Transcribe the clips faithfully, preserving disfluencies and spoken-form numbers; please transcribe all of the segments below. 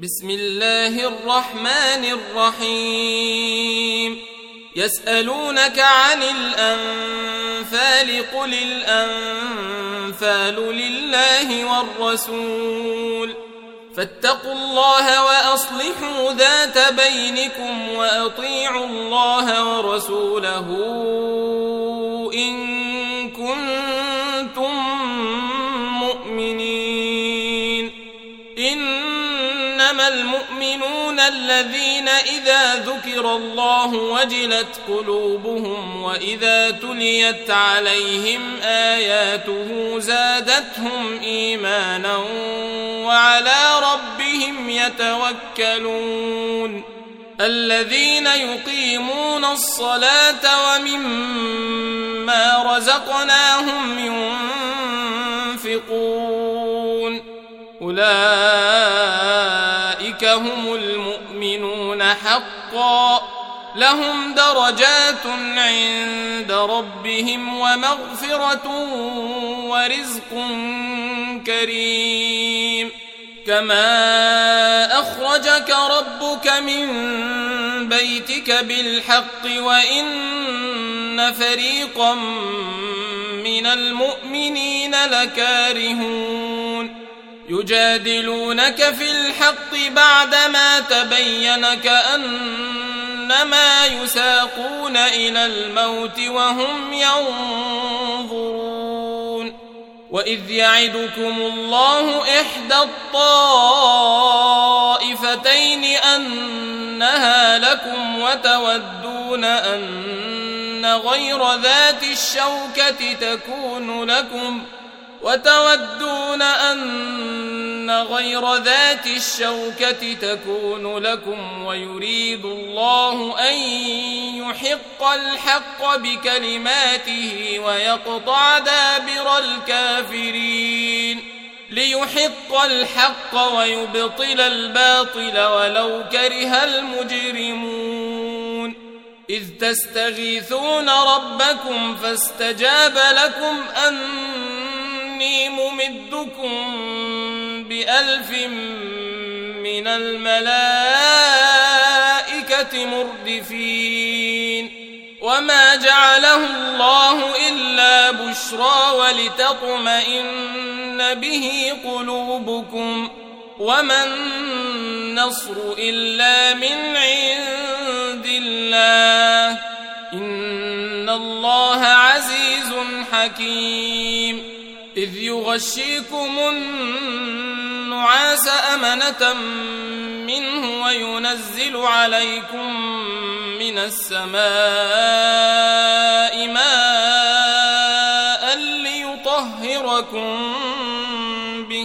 بسم الله الرحمن الرحيم يسألونك عن الأنفال قل الأنفال لله والرسول فاتقوا الله وأصلحوا ذات بينكم وأطيعوا الله ورسوله إن كنتم مؤمنين. إنما المؤمنون الذين إذا ذكر الله وجلت قلوبهم وإذا تليت عليهم آياته زادتهم إيمانا وعلى ربهم يتوكلون. الذين يقيمون الصلاة ومما رزقناهم ينفقون أولئك هم المؤمنون حقا لهم درجات عند ربهم ومغفرة ورزق كريم. كما أخرجك ربك من بيتك بالحق وإن فريقا من المؤمنين لكارهون يجادلونك في الحق بعدما تبين كأنما يساقون إلى الموت وهم ينظرون. وإذ يعدكم الله إحدى الطائفتين أنها لكم وتودون أن غير ذات الشوكة تكون لكم وتودون أن غير ذات الشوكة تكون لكم ويريد الله أن يحق الحق بكلماته ويقطع دابر الكافرين ليحق الحق ويبطل الباطل ولو كره المجرمون. إذ تستغيثون ربكم فاستجاب لكم أن ممدكم بألف من الملائكة مردفين. وما جعله الله إلا بشرى ولتطمئن به قلوبكم وما النصر إلا من عند الله إن الله عزيز حكيم. إذ يغشيكم النعاس أمنة منه وينزل عليكم من السماء ماء ليطهركم به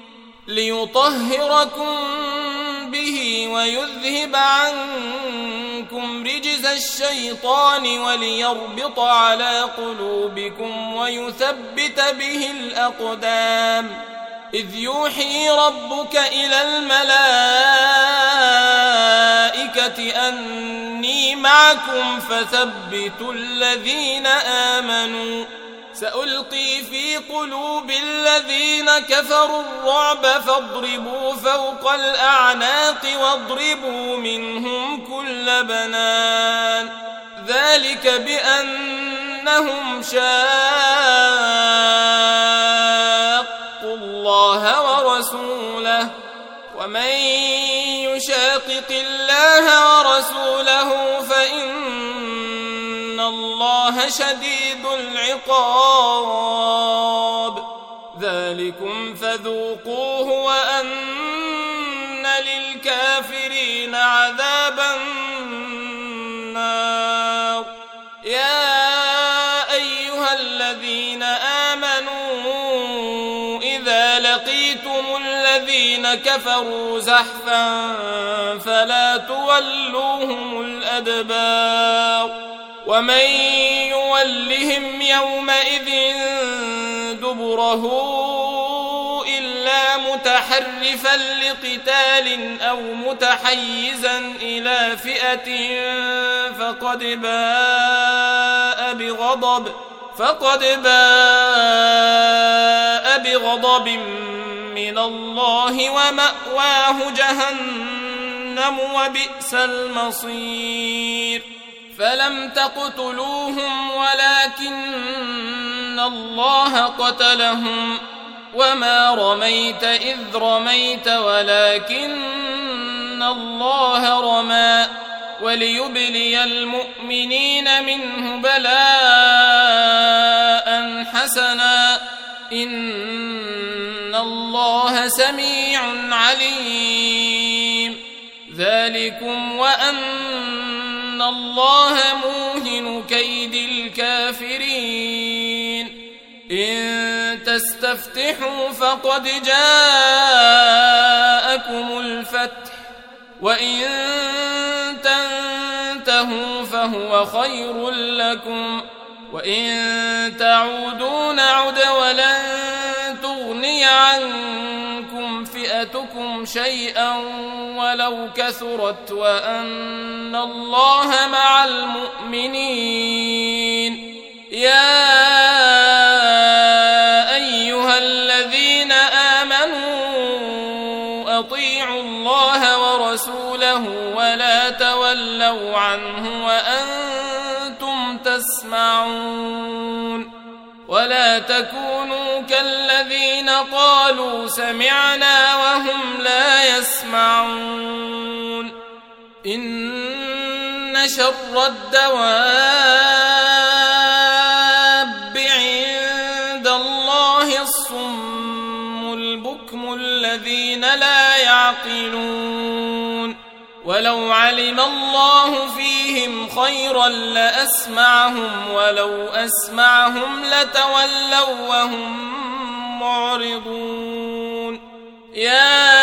ليطهركم به ويذهب عنكم رجز الشيطان وليربط على قلوبكم ويثبت به الأقدام. إذ يوحي ربك إلى الملائكة أني معكم فثبتوا الذين آمنوا سألقي في قلوب الذين كفروا الرعب فاضربوا فوق الأعناق واضربوا منهم كل بنان ذلك بأنهم شاقوا الله ورسوله ومن يشاقق الله ورسوله فإن الله شديد العقاب. ذلكم فذوقوه وأن للكافرين عذاب النار. يا أيها الذين آمنوا إذا لقيتم الذين كفروا زحفا فلا تولوهم الأدبار ومن يولهم يومئذ دبره إلا متحرفا لقتال أو متحيزا إلى فئة فقد باء بغضب فقد باء بغضب من الله ومأواه جهنم وبئس المصير فلم تقتلوهم ولكن الله قتلهم وما رميت إذ رميت ولكن الله رمى وليبلي المؤمنين منه بلاء حسنا إن الله سميع عليم ذلكم وأن الله موهن كيد الكافرين إن تستفتحوا فقد جاءكم الفتح وإن تنتهوا فهو خير لكم وإن تعودوا نعد ولن تغني عنكم فئتكم شيئا ولو كثرت وأن الله مع المؤمنين يا أيها الذين آمنوا أطيعوا الله ورسوله ولا تولوا عنه وأنتم تسمعون ولا تكونوا كالذين قالوا سمعنا وهم لا يسمعون إن شر الدواب عند الله الصم البكم الذين لا يعقلون ولو علم الله فيهم خيرا لأسمعهم ولو أسمعهم لتولوا وهم معرضون يا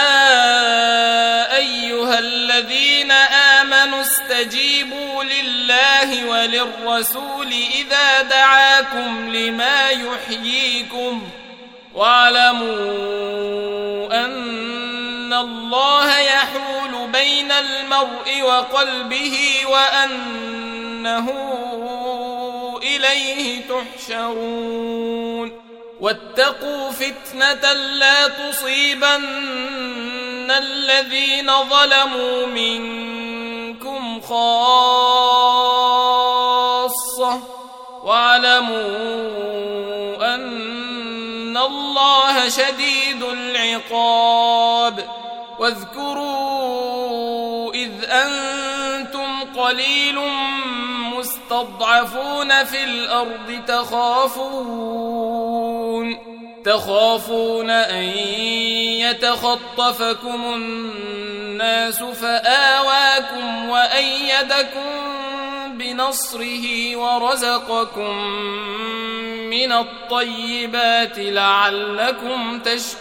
أيها الذين آمنوا استجيبوا لله وللرسول إذا دعاكم لما يحييكم واعلموا أن الله يحول بين المرء وقلبه وأنه إليه تحشرون واتقوا فتنة لا تصيبن الذين ظلموا منكم خاصة واعلموا أن الله شديد العقاب واذكروا إذ أنتم قليل مستضعفون في الأرض تخافون تخافون أن يتخطفكم الناس فآواكم وأيدكم بنصره ورزقكم من الطيبات لعلكم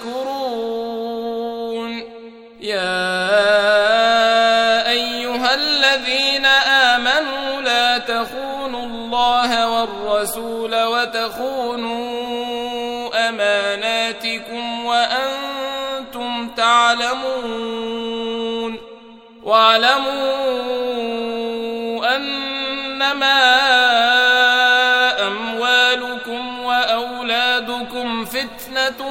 تشكرون يا أيها الذين آمنوا لا تخونوا الله والرسول وتخونوا أماناتكم وأنتم تعلمون واعلموا أنما أموالكم وأولادكم فتنة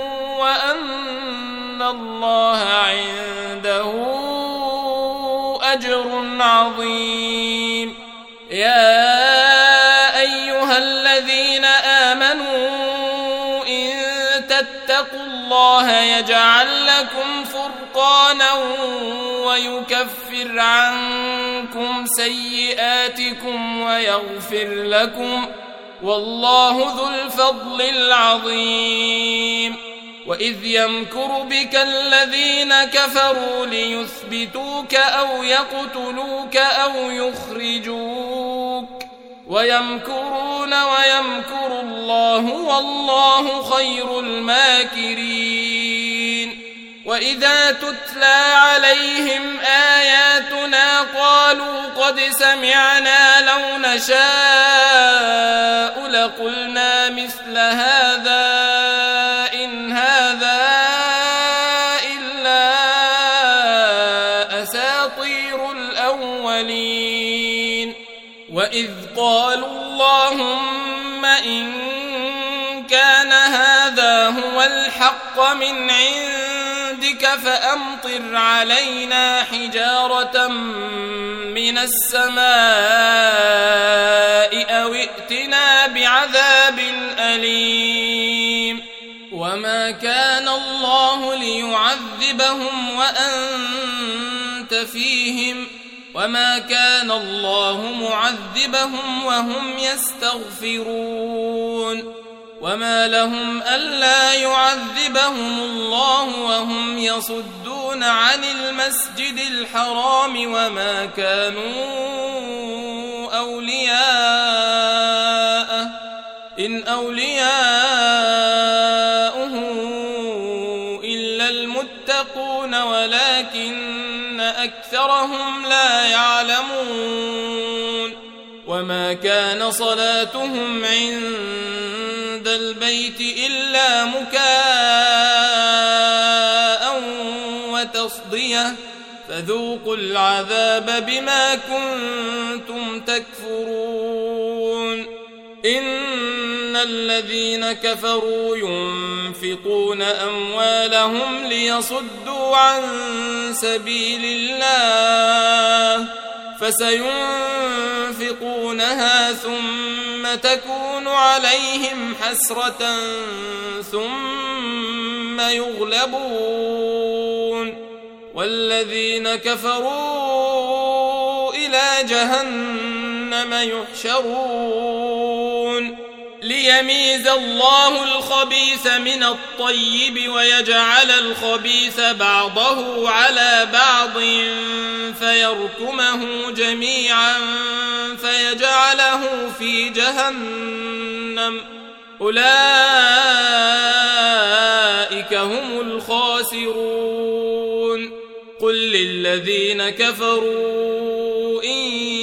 وأن الله عنده أجر عظيم يا أيها الذين آمنوا اتقوا الله يجعل لكم فرقانا ويكفر عنكم سيئاتكم ويغفر لكم والله ذو الفضل العظيم وإذ يمكر بك الذين كفروا ليثبتوك أو يقتلوك أو يخرجوك ويمكرون ويمكر الله والله خير الماكرين وإذا تتلى عليهم آياتنا قالوا قد سمعنا لو نشاء لقلنا مثل هذا إن هذا إلا أساطير الأولين وإذ قالوا اللهم إن كان هذا هو الحق من عندك فأمطر علينا حجارة من السماء أو ائتنا بعذاب أليم وما كان الله ليعذبهم وأنت فيهم وما كان الله معذبهم وهم يستغفرون وما لهم ألا يعذبهم الله وهم يصدون عن المسجد الحرام وما كانوا أولياءه إن أولياؤه إلا المتقون ولكن أكثرهم لا يعلمون وما كان صلاتهم عند البيت إلا مكاء وتصدية فذوقوا العذاب بما كنتم تكفرون إن الذين كفروا ينفقون أموالهم ليصدوا عن سبيل الله فسينفقونها ثم تكون عليهم حسرة ثم يغلبون والذين كفروا إلى جهنم يحشرون ليميز الله الخبيث من الطيب ويجعل الخبيث بعضه على بعض فيركمه جميعا فيجعله في جهنم أولئك هم الخاسرون قل للذين كفروا إن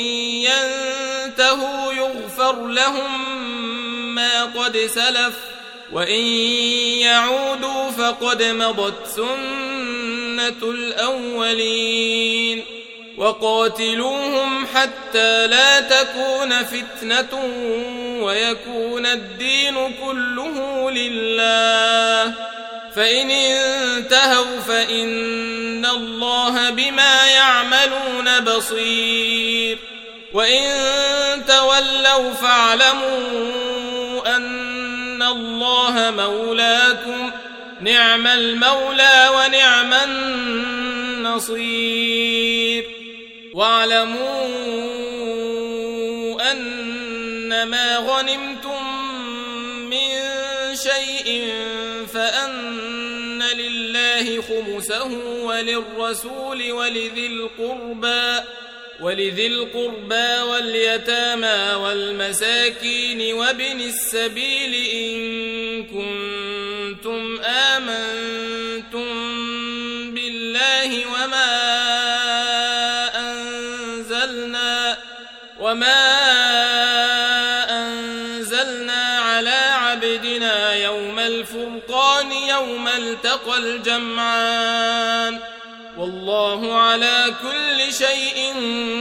ينتهوا يغفر لهم ما قد سلف وإن يعودوا فقد مضت سنة الأولين وقاتلوهم حتى لا تكون فتنة ويكون الدين كله لله فإن انتهوا فإن الله بما يعملون بصير وإن تولوا فاعلموا أن الله مولاكم نعم المولى ونعم النصير واعلموا أن ما غنمتم من شيء فأن لله خمسه وللرسول ولذي القربى ولذي القربى واليتامى والمساكين وابن السبيل إن كنتم آمنتم بالله وما أنزلنا وما أنزلنا على عبدنا يوم الفرقان يوم التقى الجمعان والله على كل شيء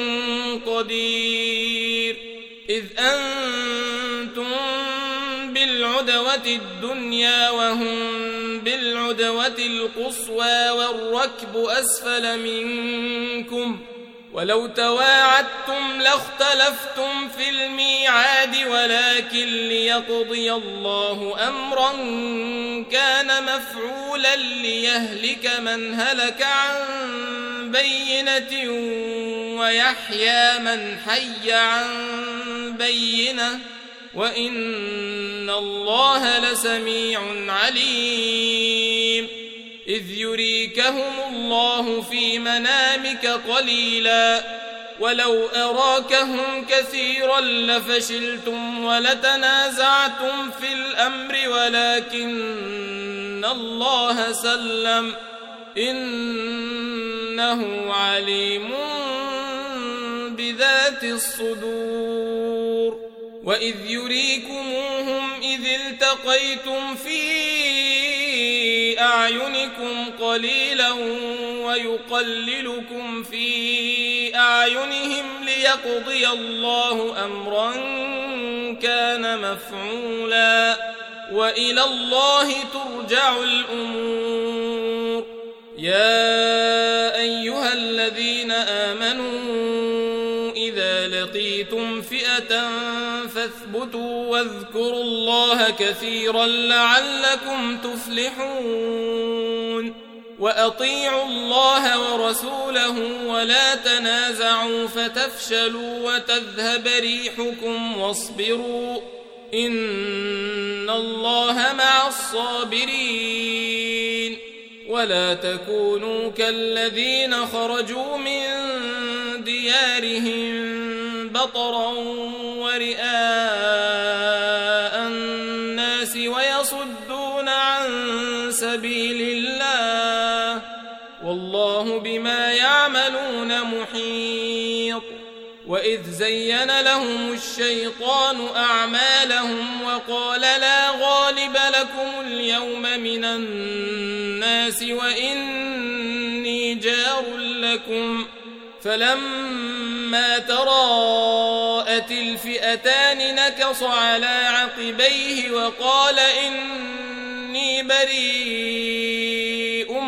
قدير إذ أنتم بالعدوة الدنيا وهم بالعدوة القصوى والركب أسفل منكم ولو تواعدتم لاختلفتم في الميعاد ولكن ليقضي الله أمرا كان مفعولا ليهلك من هلك عن بينة ويحيى من حي عن بينة وإن الله لسميع عليم إذ يريكهم الله في منامك قليلا ولو أراكهم كثيرا لفشلتم ولتنازعتم في الأمر ولكن الله سلم إنه عليم بذات الصدور وإذ يريكموهم إذ التقيتم في أعينكم قليلا ويقللكم في أعينهم ليقضي الله أمرا كان مفعولا وإلى الله ترجع الأمور. يا أيها الذين آمنوا إذا لقيتم فئة فاثبتوا واذكروا الله كثيرا لعلكم تفلحون. وأطيعوا الله ورسوله ولا تنازعوا فتفشلوا وتذهب ريحكم واصبروا إن الله مع الصابرين. ولا تكونوا كالذين خرجوا من ديارهم بطرا ورئاء الناس ويصدون عن سبيل الله والله بما يعملون محيط. وإذ زين لهم الشيطان أعمالهم وقال لا غالب لكم اليوم من الناس وإني جار لكم فلما تراءت الفئتان نكص على عقبيه وقال إني بريء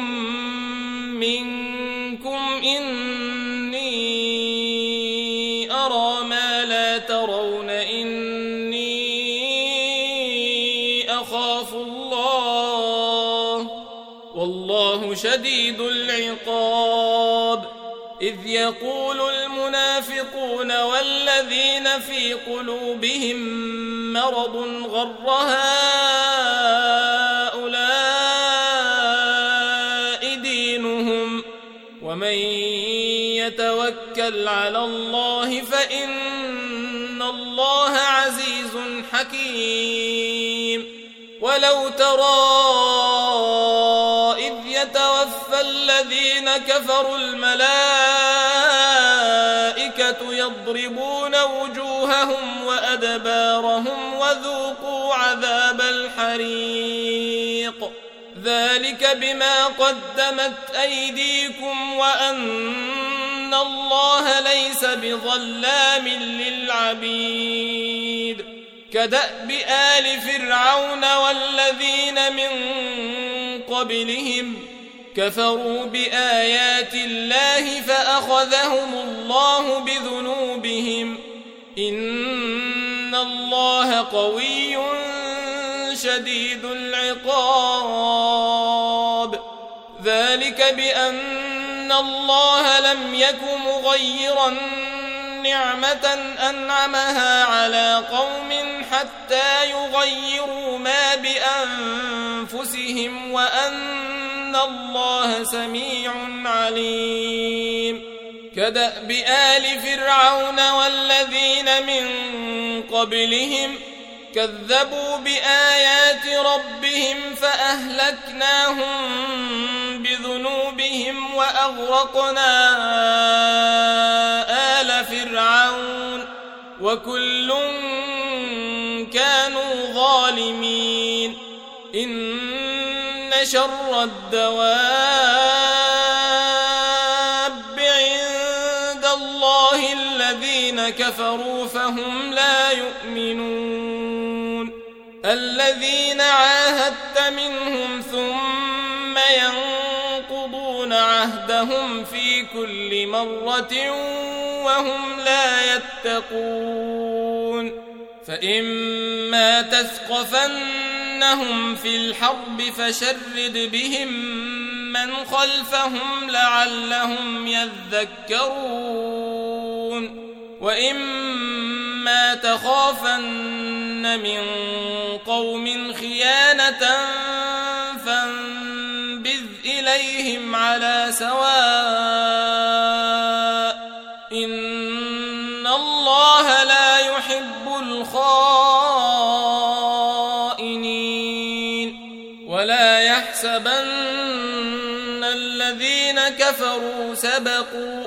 منكم إني أرى ما لا ترون إني أخاف الله والله شديد العقاب. إذ يقول المنافقون والذين في قلوبهم مرض غر هؤلاء دينهم ومن يتوكل على الله فإن الله عزيز حكيم. ولو ترى إذ يتوفى الذين كفروا الملائكة يضربون وجوههم وأدبارهم وذوقوا عذاب الحريق ذلك بما قدمت أيديكم وأن الله ليس بظلام للعبيد. كدأب آل فرعون والذين من قبلهم كفروا بآيات الله فأخذهم الله بذنوبهم إن الله قوي شديد العقاب. ذلك بأن الله لم يك مغيرا نعمة أنعمها على قوم حتى يغيروا ما بأنفسهم وأن الله سميع عليم. كدأب آل فرعون والذين من قبلهم كذبوا بآيات ربهم فأهلكناهم بذنوبهم وأغرقنا آل فرعون وكل كانوا ظالمين. إن شر الدواب عند الله الذين كفروا فهم لا يؤمنون. الذين عاهدت منهم ثم ينقضون عهدهم في كل مرة وهم لا يتقون. فإما تثقفنهم في الحرب فشرد بهم من خلفهم لعلهم يذكرون. وإما تخافن من قوم خيانة فانبذ إليهم على سواء إن الله لا يحب الخائنين. ولا يحسبن الذين كفروا سبقوا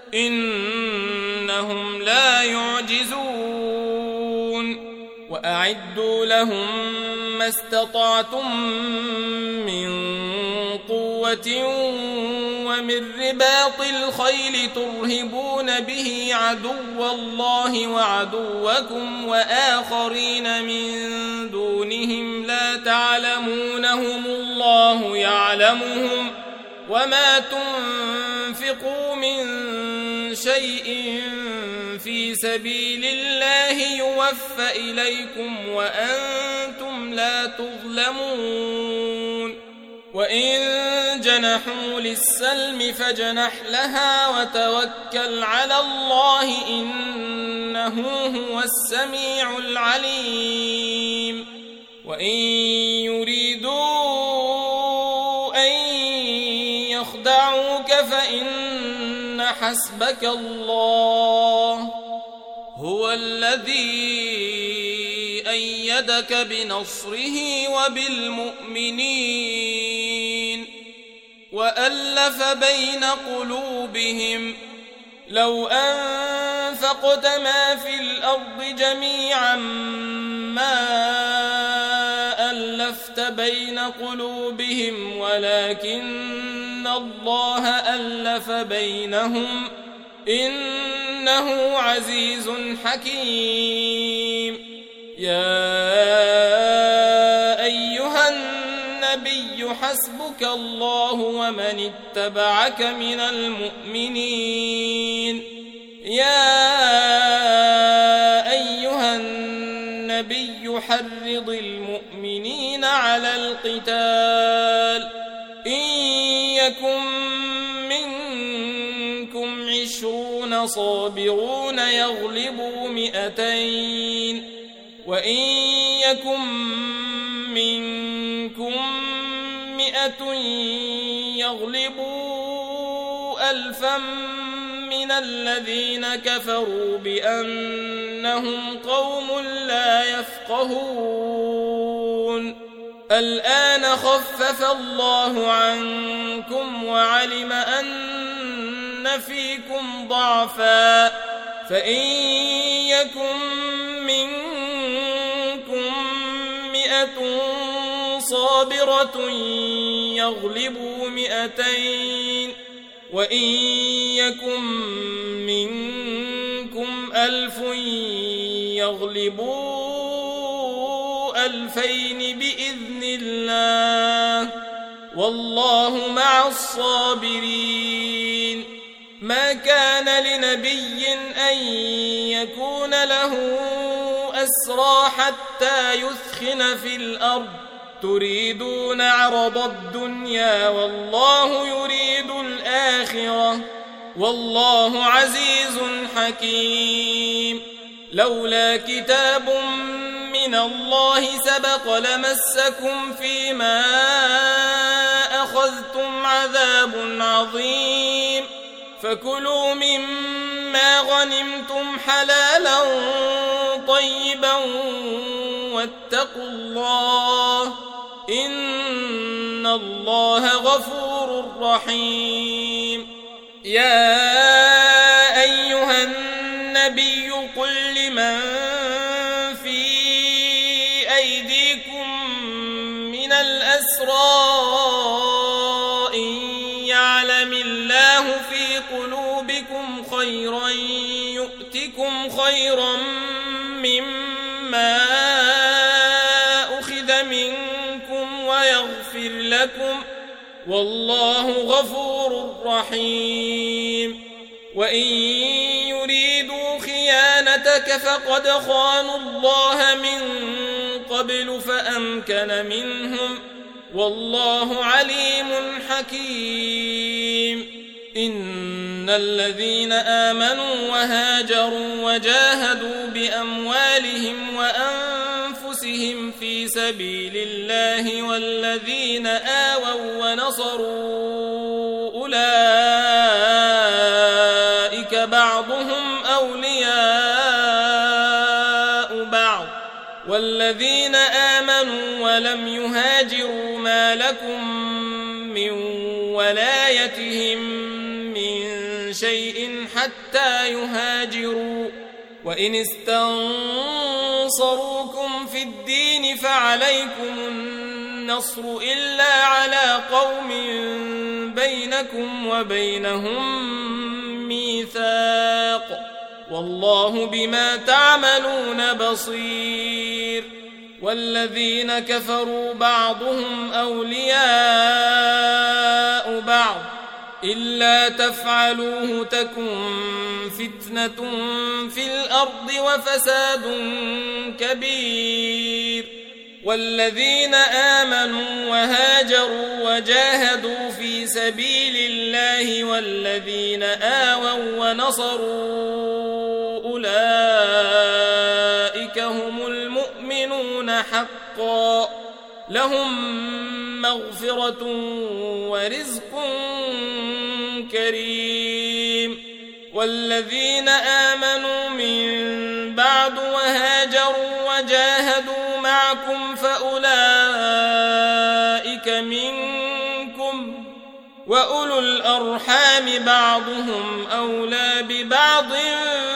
إنهم لا يعجزون. وأعدوا لهم ما استطعتم من قوة ومن رباط الخيل ترهبون به عدو الله وعدوكم وآخرين من دونهم لا تعلمونهم الله يعلمهم وما تنفقوا من شيء في سبيل الله يوفى إليكم وأنتم لا تظلمون وإن جنحوا للسلم فاجنح لها وتوكل على الله إنه هو السميع العليم وإن يريدوا أن يخدعوك فإن حسبك الله هو الذي أيدك بنصره وبالمؤمنين وألف بين قلوبهم لو أنفقت ما في الأرض جميعا ما ألفت بين قلوبهم ولكن الله ألف بينهم إنه عزيز حكيم يا أيها النبي حسبك الله ومن اتبعك من المؤمنين يا أيها النبي حرض المؤمنين على القتال إن يكن منكم عشرون صابرون يغلبوا مئتين وإن يكن منكم مئة يغلبوا ألفا من الذين كفروا بأنهم قوم لا يفقهون الآن خفف الله عنكم وعلم أن فيكم ضعفا فإن يكن منكم مئة صابرة يغلبوا مئتين وإن يكن منكم ألف يغلبوا ألفين بإذن الله والله مع الصابرين ما كان لنبي أن يكون له أسرى حتى يثخن في الأرض تريدون عرض الدنيا والله يريد الآخرة والله عزيز حكيم لولا كتاب من الله سبق لمسكم فيما أخذتم عذاب عظيم فكلوا مما غنمتم حلالا طيبا واتقوا الله إن الله غفور رحيم يا أيها النبي قل لمن في أيديكم من الأسرى إن يعلم الله في قلوبكم خيرا يؤتكم خيرا مما أخذ منكم ويغفر لكم والله غفور رحيم وإن يريدوا خيانتك فقد خانوا الله من قبل فأمكن منهم والله عليم حكيم إن الذين آمنوا وهاجروا وجاهدوا بأموالهم وأنفسهم في سبيل الله والذين آووا ونصروا أولئك بعضهم أولياء بعض والذين آمنوا ولم يهاجروا ما لكم من ولايتهم من شيء حتى يهاجروا وإن استنصروكم نصروكم في الدين فعليكم النصر إلا على قوم بينكم وبينهم ميثاق والله بما تعملون بصير والذين كفروا بعضهم أولياء بعض إلا تفعلوه تكن فتنة في الأرض وفساد كبير والذين آمنوا وهاجروا وجاهدوا في سبيل الله والذين آووا ونصروا أولئك هم المؤمنون حقا لهم مغفرة ورزق كريم والذين آمنوا من بعد وهاجروا وجاهدوا معكم فأولئك منكم وأولو الأرحام بعضهم أولى ببعض